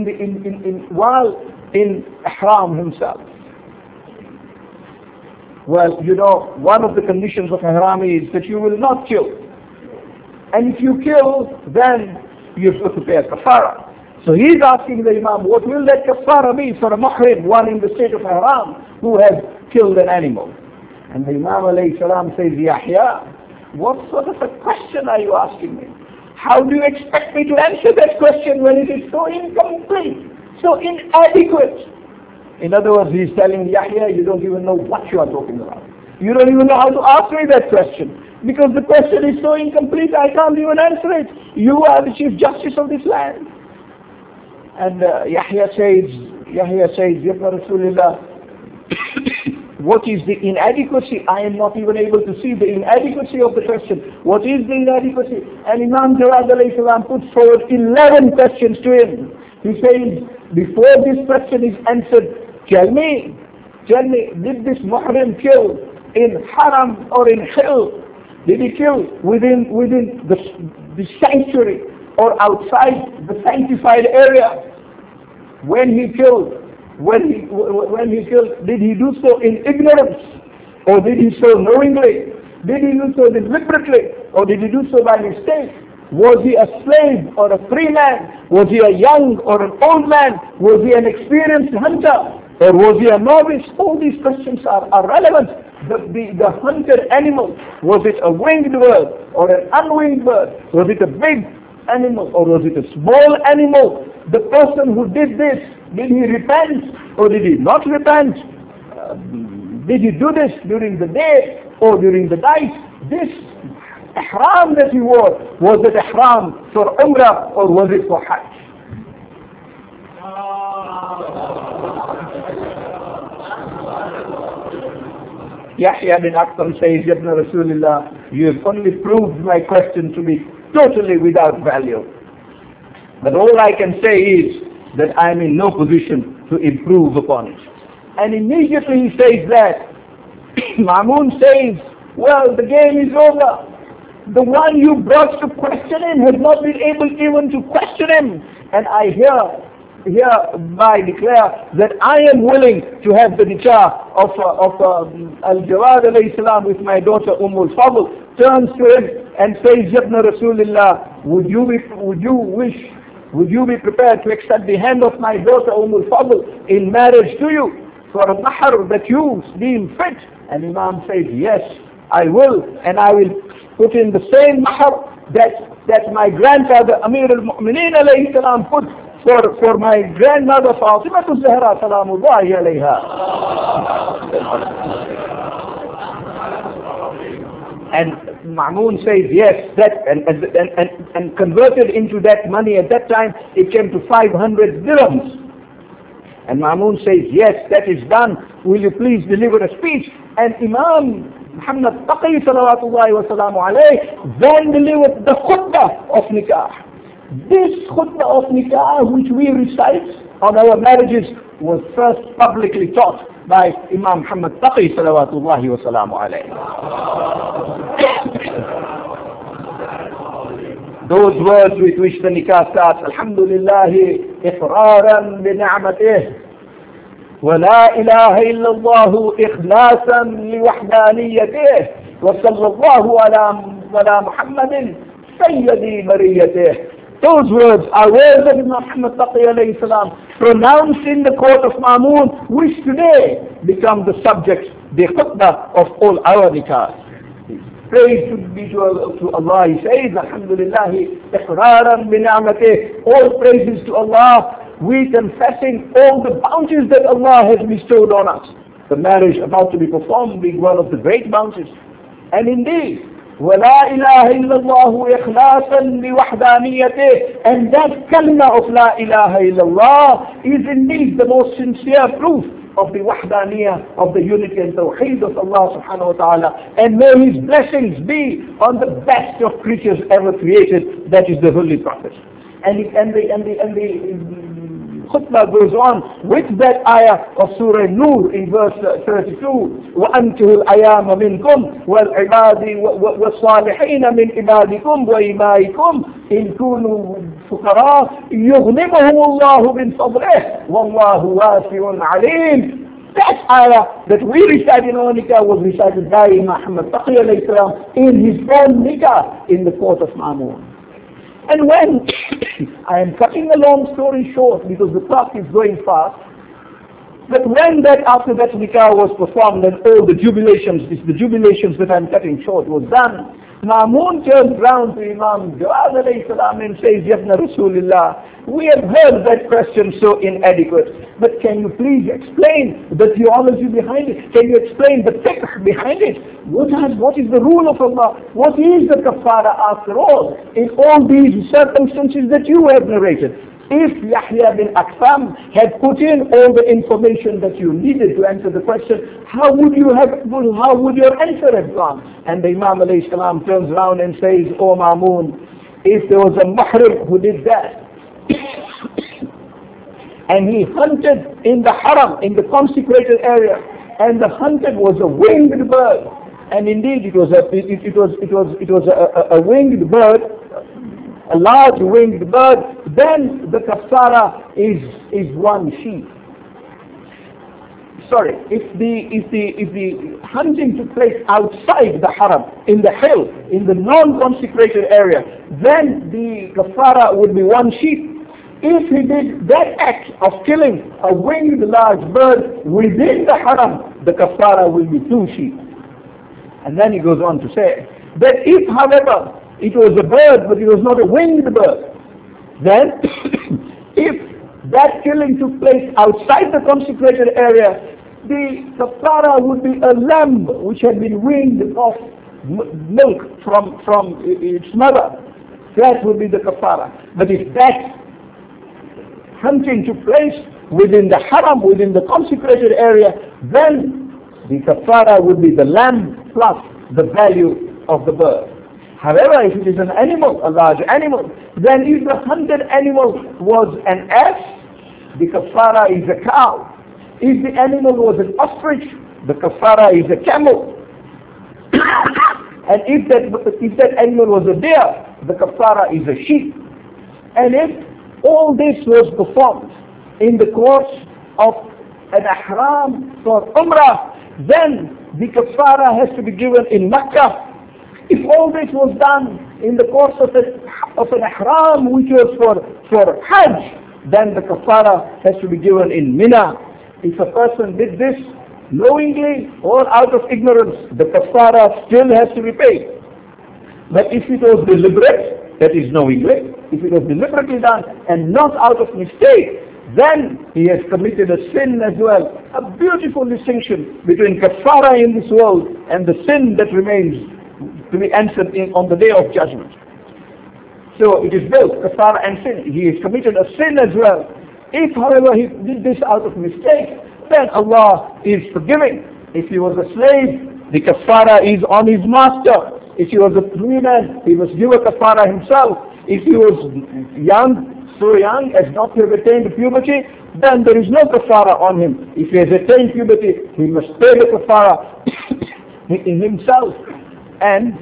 ihram himself? Well, you know, one of the conditions of ihram is that you will not kill. And if you kill, then you're supposed to pay a kafara. So he's asking the Imam, what will that kafara be for a muhrim, one in the state of ihram, who has killed an animal? And the Imam alayhi salam says, Yahya, what sort of a question are you asking me? How do you expect me to answer that question when it is so incomplete, so inadequate? In other words, he's telling Yahya, you don't even know what you are talking about. You don't even know how to ask me that question. Because the question is so incomplete, I can't even answer it. You are the Chief Justice of this land. And Yahya says, Ya Rasulullah, what is the inadequacy? I am not even able to see the inadequacy of the question. What is the inadequacy? And Imam Jawad alayhi salam puts forward 11 questions to him. He says, before this question is answered, tell me, did this muhrim kill in haram or in hill? Did he kill within the sanctuary or outside the sanctified area? When he killed, did he do so in ignorance? Or did he so knowingly? Did he do so deliberately? Or did he do so by mistake? Was he a slave or a free man? Was he a young or an old man? Was he an experienced hunter? Or was he a novice? All these questions are relevant. The hunted animal, was it a winged bird or an unwinged bird? Was it a big animal or was it a small animal? The person who did this, did he repent or did he not repent? Did he do this during the day or during the night? This ihram that he wore, was it ihram for umrah or was it for hajj? Yahya bin Aqsam says, Ya Rasulullah, you have only proved my question to be totally without value. But all I can say is that I am in no position to improve upon it. And immediately he says that, Ma'mun says, well, the game is over. The one you brought to question him has not been able even to question him. And I hereby declare that I am willing to have the nikah of Al-Jawad alayhi salam with my daughter Al-Fadl. Turns to him and says, Yabna Rasulullah, would you be prepared to accept the hand of my daughter Al-Fadl in marriage to you for a mahar that you deem fit? And Imam says, yes, I will, and I will put in the same mahar that my grandfather Amir al-Mu'mineen alayhi salam put for my grandmother Fatima Zahra salamullahi alayha. And Ma'mun says yes, that and converted into that money at that time, it came to 500 dirhams. And Ma'mun says, yes, that is done. Will you please deliver a speech? And Imam Muhammad Taqi salawatullahi wa salamu alayhi then delivered the khutbah of nikah. This khutbah of nikah which we recite on our marriages was first publicly taught by Imam Muhammad Taqi salawatullahi wa salamu alayhi. Those words with which the nikah starts, Alhamdulillah, iqraran bi ni'matih, wa la ilaha illallah ikhlasan li wahdaniyatih, wa sallallahu ala Muhammadin sayyidi mariyatih. Those words are words of Imam Muhammad Taqi alayhi salam pronounced in the court of Ma'mun, which today become the subject, the khutbah of all our nikahs. Praise to be to Allah. He says, Alhamdulillah, iqraran bi ni'matih. All praises to Allah. We confessing all the bounties that Allah has bestowed on us. the marriage about to be performed being one of the great bounties. And indeed, وَلَا إِلَهَ إِلَّا اللَّهُ إِخْلَاصًا لِوَحْدَانِيَتِهِ, and that kalima of La ilaha illallah is indeed the most sincere proof of the wahdaniyah, of the unity and tawheed of Allah subhanahu wa ta'ala. And may His blessings be on the best of creatures ever created, that is the Holy Prophet. And the khutbah goes on with that ayah of Surah Nur in verse 32. وَأَنْتُهُ الْأَيَامَ مِنْكُمْ وَالْعِبَادِ وَالصَّالِحِينَ مِنْ عِبَادِكُمْ وَإِمَائِكُمْ إِنْ كُونُوا فُقَرَاءَ يُغْنِمُهُمُ اللَّهُ مِنْ فَضْلِهِ وَاللَّهُ وَاسِعٌ عَلِيمٌ. That ayah that we recite in our nikah was recited by Muhammad Taqi alayhi salam in his own nikah in the court of Ma'mun. And when, I am cutting a long story short because the clock is going fast, but when after that nikah was performed and all the jubilations that I am cutting short was done, Ma'mun turns round to Imam Jawad alayhi salam and says, Yabna Rasulullah, we have heard that question so inadequate, but can you please explain the theology behind it? Can you explain the fiqh behind it? What is the rule of Allah? What is the kafara after all? In all these circumstances that you have narrated, if Yahya bin Aktham had put in all the information that you needed to answer the question, how would your answer have gone? And the Imam alayhi salam turns around and says, O Ma'mun, if there was a muhrim who did that, and he hunted in the haram, in the consecrated area, and the hunted was a winged bird, and indeed it was a winged bird, a large winged bird, then the kafara is one sheep. Sorry, if the hunting took place outside the haram, in the hill, in the non-consecrated area, then the kafara would be one sheep. If he did that act of killing a winged large bird within the haram, the kafara will be two sheep. And then he goes on to say that if, however, it was a bird but it was not a winged bird, then if that killing took place outside the consecrated area, the kafara would be a lamb which had been weaned off milk from its mother. That would be the kafara. But if that hunting took place within the haram, within the consecrated area, then the kafara would be the lamb plus the value of the bird. However, if it is an animal, a large animal, then if the hunted animal was an ass, the kafara is a cow. If the animal was an ostrich, the kafara is a camel. And if that animal was a deer, the kafara is a sheep. And if all this was performed in the course of an ihram for umrah, then the kafara has to be given in Makkah. If all this was done in the course of an ihram which was for hajj, then the kafara has to be given in Mina. If a person did this knowingly or out of ignorance, the kafara still has to be paid. But if it was deliberate, that is knowingly, if it was deliberately done and not out of mistake, then he has committed a sin as well. A beautiful distinction between kafara in this world and the sin that remains to be answered on the day of judgment. So it is both kafara and sin. He has committed a sin as well. If, however, he did this out of mistake, then Allah is forgiving. If he was a slave, the kafara is on his master. If he was a free man, he must give a kafara himself. If he was young, so young as not to have attained puberty, then there is no kafara on him. If he has attained puberty, he must pay the kafara himself. And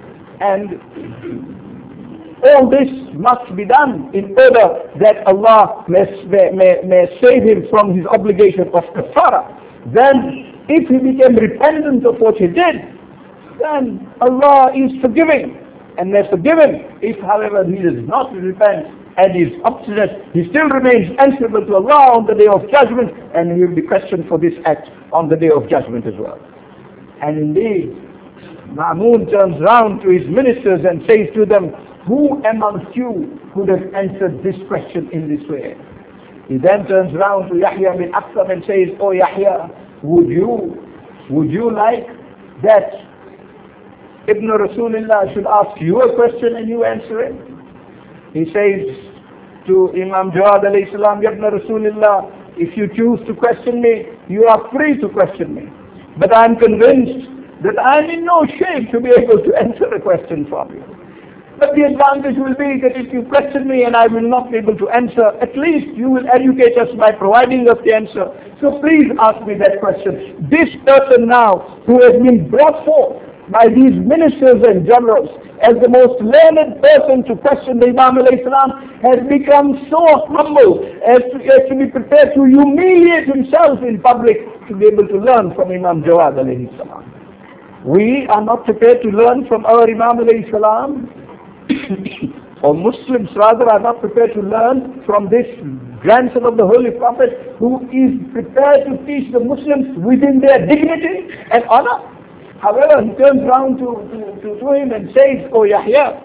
all this must be done in order that Allah may save him from his obligation of kafara. Then, if he became repentant of what he did, then Allah is forgiving and may forgive him. If, however, he does not repent and is obstinate, he still remains answerable to Allah on the day of judgment, and he will be questioned for this act on the day of judgment as well. And indeed, Ma'mun turns round to his ministers and says to them, who amongst you could have answered this question in this way? He then turns round to Yahya bin Aktham and says, oh Yahya, would you Would you like that Ibn Rasulullah should ask you a question and you answer it? He says to Imam Jawad alayhi salam, Ibn Rasulullah, if you choose to question me, you are free to question me. But I am convinced that I am in no shape to be able to answer a question from you. But the advantage will be that if you question me and I will not be able to answer, at least you will educate us by providing us the answer. So please ask me that question. This person now, who has been brought forth by these ministers and generals as the most learned person to question the Imam alayhi salam, has become so humble as to be prepared to humiliate himself in public to be able to learn from Imam Jawad alayhi salam. We are not prepared to learn from our Imam alayhi salam, or Muslims rather are not prepared to learn from this grandson of the Holy Prophet, who is prepared to teach the Muslims within their dignity and honor. However, he turns round to him and says, "Oh Yahya,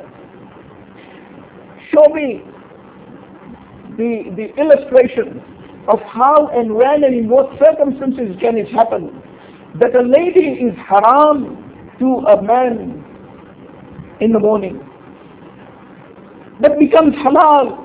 show me the illustration of how and when and in what circumstances can it happen that a lady is haram to a man in the morning, but becomes halal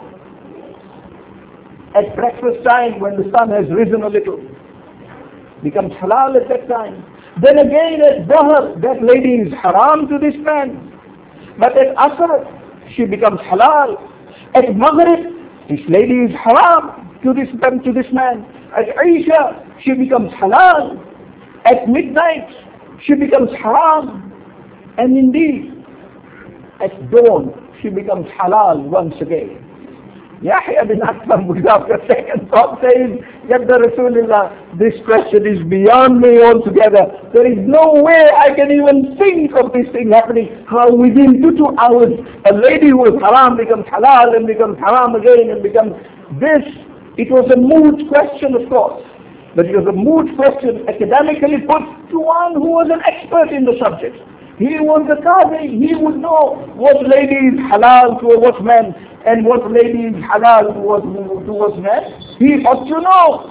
at breakfast time when the sun has risen a little, becomes halal at that time. Then again at Dhuhr, that lady is haram to this man, but at Asr, she becomes halal. At Maghrib, this lady is haram to this man. At Isha, she becomes halal. At midnight, she becomes haram. And indeed, at dawn, she becomes halal once again. Yahya bin Akram, without a second thought, says, Yabda Rasulullah, this question is beyond me altogether. There is no way I can even think of this thing happening. How within 2 hours, a lady who was haram becomes halal and becomes haram again and becomes this. It was a moot question, of course. But it was a moot question academically put to one who was an expert in the subject. He was the Qadi. He would know what lady is halal to what man and what lady is halal to what man. He ought to know.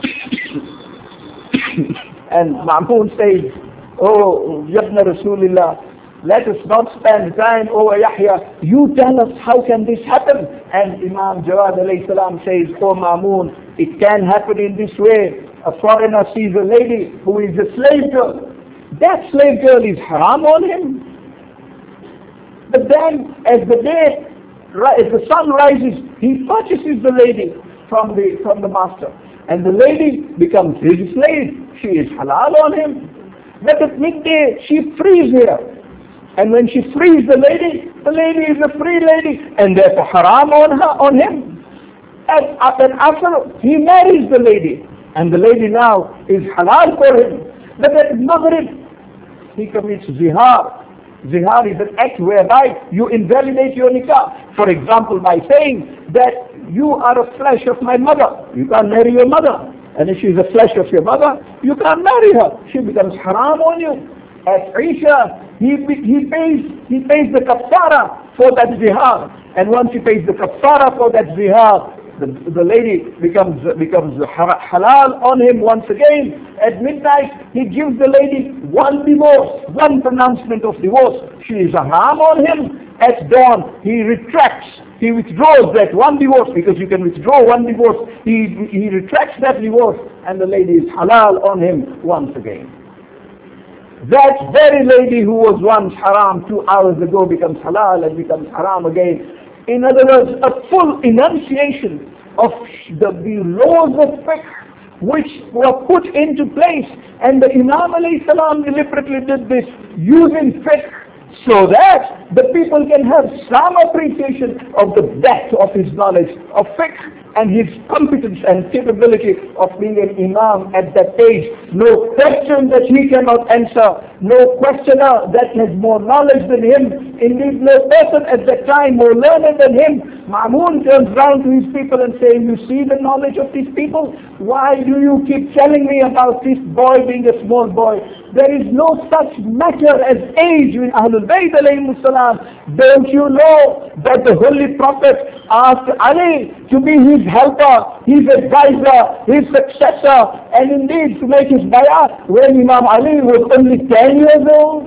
And Ma'mun says, "Oh, Yabna Rasulullah, let us not spend time over Yahya. You tell us how can this happen?" And Imam Jawad alayhi salam says, "Oh Ma'mun, it can happen in this way. A foreigner sees a lady who is a slave girl. That slave girl is haram on him. But then as the sun rises, he purchases the lady from the master. And the lady becomes his slave. She is halal on him. But at midday, she frees her. And when she frees the lady is a free lady. And therefore haram on him. And after he marries the lady. And the lady now is halal for him. But at Maghrib, he commits zihar. Zihar is an act whereby you invalidate your nikah. For example, by saying that you are a flesh of my mother, you can't marry your mother. And if she is a flesh of your mother, you can't marry her. She becomes haram on you. At Isha, he pays the kafara for that zihar. And once he pays the kafara for that zihar, the lady becomes halal on him once again. At midnight, he gives the lady one divorce, one pronouncement of divorce. She is haram on him. At dawn, he withdraws that one divorce, because you can withdraw one divorce. He retracts that divorce, and the lady is halal on him once again. That very lady who was once haram 2 hours ago becomes halal and becomes haram again. In other words, a full enunciation of the laws of fiqh which were put into place. And the Imam alayhi salam deliberately did this using fiqh so that the people can have some appreciation of the depth of his knowledge of fiqh and his competence and capability of being an imam at that age. No question that he cannot answer, no questioner that has more knowledge than him, indeed no person at that time more learned than him. Ma'mun turns round to his people and says, "You see the knowledge of these people? Why do you keep telling me about this boy being a small boy? There is no such matter as age in Ahlul Bayt alayhi salam. Don't you know that the Holy Prophet asked Ali to be his helper, his advisor, his successor, and indeed to make his bay'ah when Imam Ali was only 10 years old?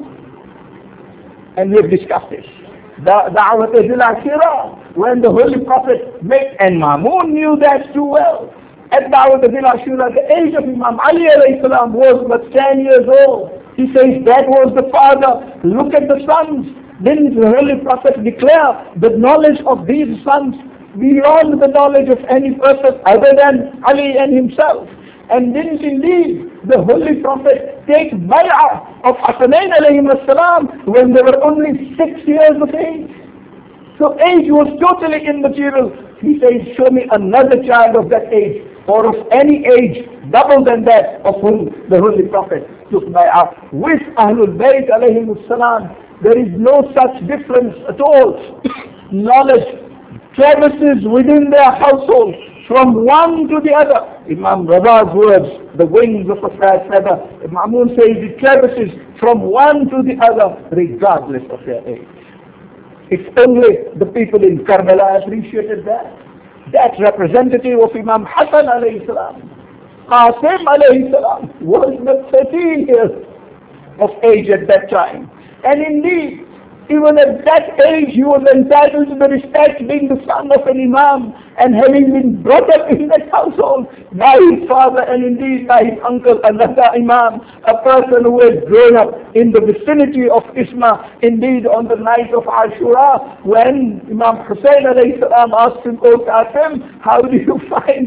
And we have discussed this. Da'wat al-Ashura, when the Holy Prophet made, and Ma'mun knew that too well. At Da'wat al-Ashura, the age of Imam Ali alayhi salam was but 10 years old. He says that was the father. Look at the sons. Didn't the Holy Prophet declare the knowledge of these sons beyond the knowledge of any person other than Ali and himself? And didn't indeed the Holy Prophet take bay'ah of Hasanain alayhim as-salam when they were only 6 years of age? So age was totally immaterial. He says, show me another child of that age, or of any age double than that of whom the Holy Prophet took bay'ah. With Ahlul Bayt alayhim as-salam, there is no such difference at all. Knowledge traverses within their household from one to the other. Imam Raza's words, the wings of a feather. Ma'mun says it traverses from one to the other regardless of their age. It's only the people in Karbala appreciated that. That representative of Imam Hassan alayhi salam, Qasim alayhi salam, was but 13 years of age at that time. And indeed, even at that age, he was entitled to the respect, being the son of an imam and having been brought up in that household by his father and indeed by his uncle, another imam, a person who had grown up in the vicinity of Isma. Indeed, on the night of Ashura, when Imam Hussain alayhi salam asked him, "O Qasim, how do you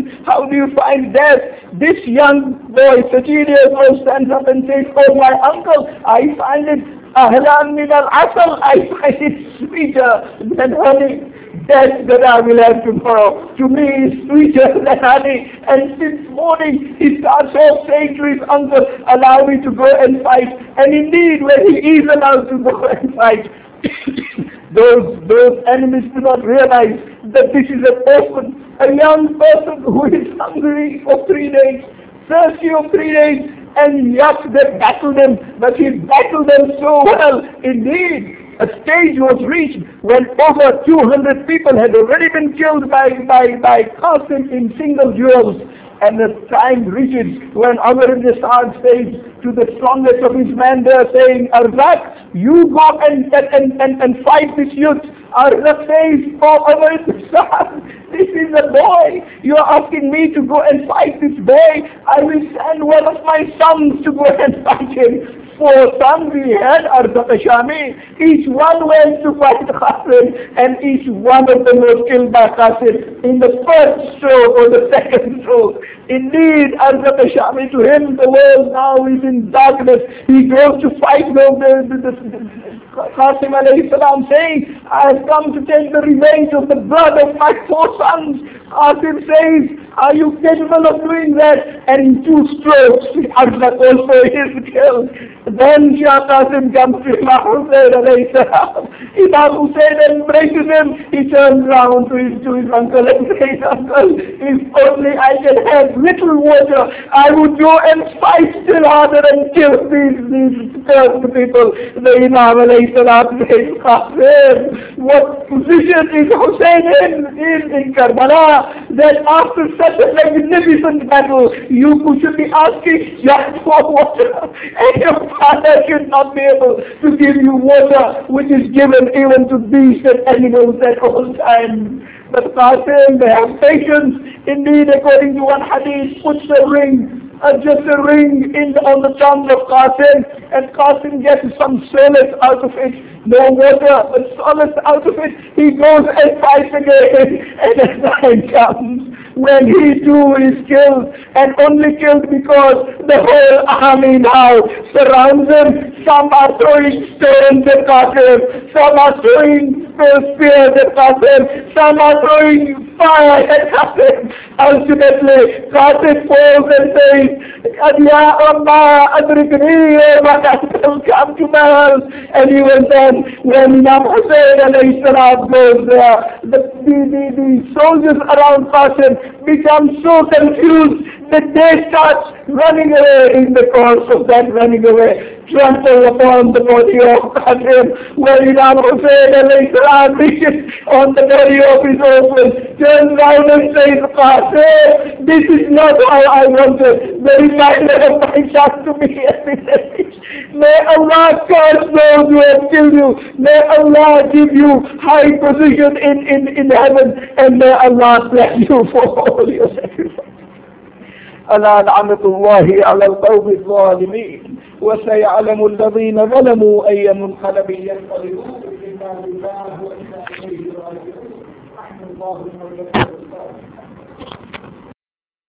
find death?" This young boy, 13 years old, stands up and says, "Oh my uncle, I find it ahlan min al-asal, I find it sweeter than honey. Death that I will have tomorrow, to me is sweeter than honey." And since morning, he starts off saying to his uncle, "Allow me to go and fight." And indeed, when he is allowed to go and fight, those enemies do not realize that this is a person, a young person who is hungry for 3 days, thirsty of 3 days, and yet they battled him, but he battled them so well. Indeed, a stage was reached when over 200 people had already been killed by Qasim in single duels. And the time reaches when Amr ibn Sa'd says to the strongest of his men there, saying, "Arzak, you go and fight this youth." Arzak says, "Oh Amr ibn Sa'd, this is a boy. You are asking me to go and fight this boy. I will send one of my sons to go and fight him." 4 sons we had, Arzak Shami. Each one went to fight Qasim, and each one of them was killed by Qasim in the first stroke or the second stroke. Indeed, Arzak Shami, to him the world now is in darkness. He goes to fight Qasim alayhi salam, saying, "I have come to take the revenge of the blood of my 4 sons." Qasim says, "Are you capable of doing that?" And in 2 strokes, Arzak also is killed. Then Shah Qasim comes to Imam Hussain alayhi salam. Imam Hussain embraces him. He turns round to his uncle and says, "Uncle, if only I can have little water, I would go and fight still harder and kill these cursed people." The Imam alayhi salam says, "Qasim, what position is Hussain in Karbala, that after such a magnificent battle, you should be asking just for water, and your father should not be able to give you water, which is given even to beasts and animals at all times." But Qasim, they have patience. Indeed, according to one hadith, puts a ring, just a ring on the tongue of Qasim, and Qasim gets some solace out of it. No water, but solace out of it. He goes and fights again, and the time comes when he too is killed, and only killed because the whole army now surrounds him. Some are throwing stones at Qasim, some are throwing those spears at Qasim. Some are throwing fire at Qasim. Ultimately, Qasim falls and says, Ya Allah, adrikni, come to my house. And even then, when Imam Hussein alayhi salam goes there, the soldiers around Qasim become so confused that they start running away. In the course of that running away, trample upon the body of Qasim, where Imam Hussein alayhi salam reaches on the body of his orphan, turns around and says, Qasim, this is not how I wanted. The reminder of my son to me every day. May Allah curse those who have killed you. May Allah give you high position in heaven, and may Allah bless you for all your sacrifice. ألا لعنة الله على القوم الظالمين وسيعلم الذين ظلموا أي منقلب ينقلبون إنا لله وإنا إليه راجعون.